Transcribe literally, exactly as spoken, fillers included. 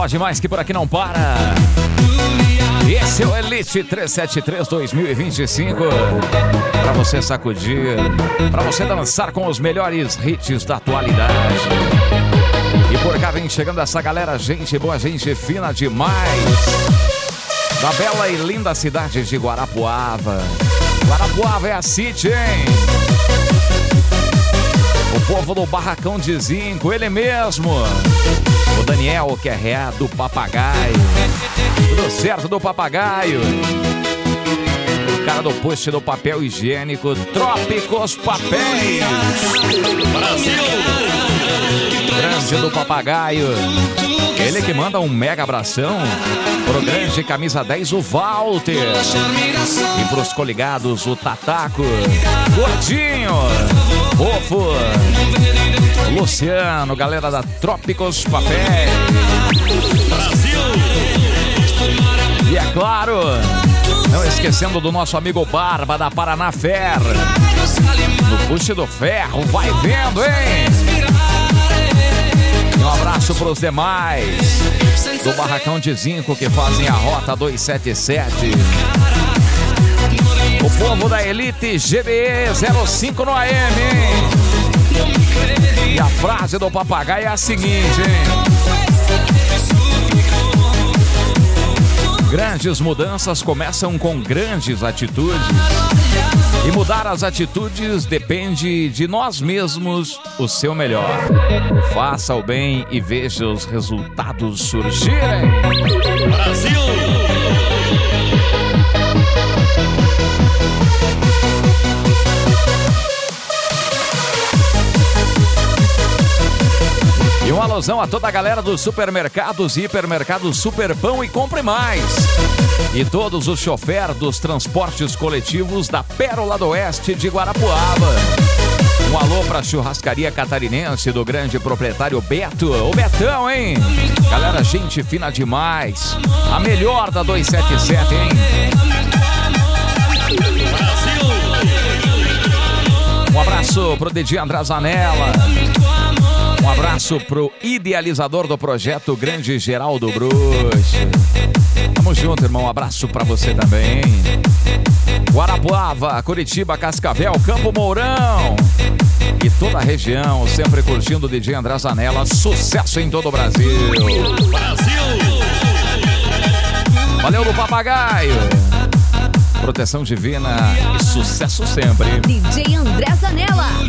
pode mais que por aqui não para. Esse é o Elite trezentos e setenta e três dois mil e vinte e cinco. Pra você sacudir, pra você dançar com os melhores hits da atualidade. E por cá vem chegando essa galera, gente boa, gente fina demais. Da bela e linda cidade de Guarapuava. Guarapuava é a City, hein? O povo do Barracão de Zinco, ele mesmo. O Daniel, que é ré do Papagaio. Tudo certo do Papagaio. O cara do post do papel higiênico, Trópicos Papéis. Brasil! Grande do Papagaio. Ele que manda um mega abração pro grande camisa dez, o Walter. E pros coligados, o Tataco, Gordinho, Fofo, Luciano, galera da Trópicos Papéis. Brasil! E é claro, não esquecendo do nosso amigo Barba da Paraná Fer. No puxe do ferro, vai vendo, hein? E um abraço pros demais do Barracão de Zinco que fazem a Rota duzentos e setenta e sete. O povo da Elite G B E zero cinco no A M, hein? E a frase do Papagaio é a seguinte, hein? Grandes mudanças começam com grandes atitudes. E mudar as atitudes depende de nós mesmos, o seu melhor. Faça o bem e veja os resultados surgirem. Brasil! E uma alusão a toda a galera dos supermercados e hipermercados Superpão e Compre Mais. E todos os choferes dos transportes coletivos da Pérola do Oeste de Guarapuava. Um alô pra churrascaria catarinense do grande proprietário Beto. Ô Betão, hein? Galera, gente fina demais. A melhor da duzentos e setenta e sete, hein? Um abraço pro D J André Zanella. Um abraço pro idealizador do projeto, grande Geraldo Bruxo. Tamo junto, irmão. Um abraço pra você também. Guarapuava, Curitiba, Cascavel, Campo Mourão e toda a região, sempre curtindo o D J André Zanella. Sucesso em todo o Brasil. Brasil! Valeu do Papagaio. Proteção divina e sucesso sempre. D J André Zanella.